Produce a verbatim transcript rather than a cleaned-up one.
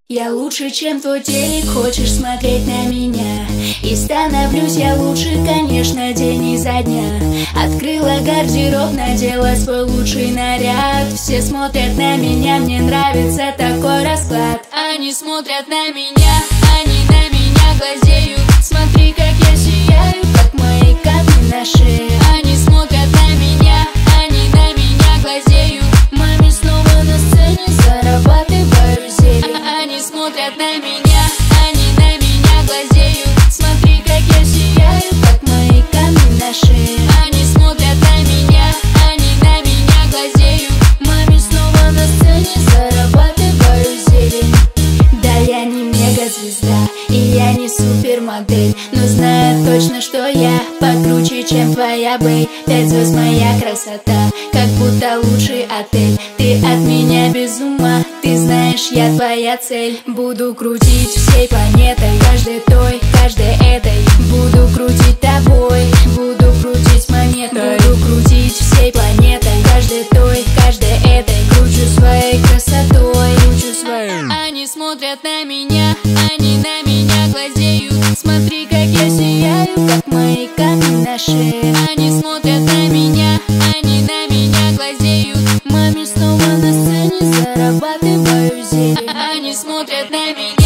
Я лучше, чем твой телек, хочешь смотреть на меня? И становлюсь я лучше, конечно, день изо дня. Открыла гардероб, надела свой лучший наряд. Все смотрят на меня, мне нравится такой расклад. Они смотрят на меня, они на меня глазеют. Смотри, как я сияю, как мои камни на шее. Они смотрят на меня, они на меня глазеют. Маме снова на сцене, зарабатываю зелень. Они смотрят на меня, они на меня глазеют. Смотри, как я сияю, как мои камни на шее. Они смотрят на меня, они на меня глазеют. Маме снова на сцене, зарабатываю зелень. Да, я не мегазвезда, и я не супермодель, но знаю точно, что я покруче, чем твоя бэй. Пять звезд моя красота, как будто лучший отель. Ты от меня без ума, ты знаешь, я твоя цель. Буду крутить всей планетой, каждой той, каждой этой. Буду крутить тобой, буду крутить монетой. Буду крутить всей планетой, каждой той, каждой этой. Кручу своей красотой, кручу своей. Они смотрят на меня, они на меня глазеют. Смотри, как я сияю, как мои камни на шее. Они смотрят на меня, они на меня глазеют. Маме снова на сцене, зарабатываю зелень. Они смотрят на меня.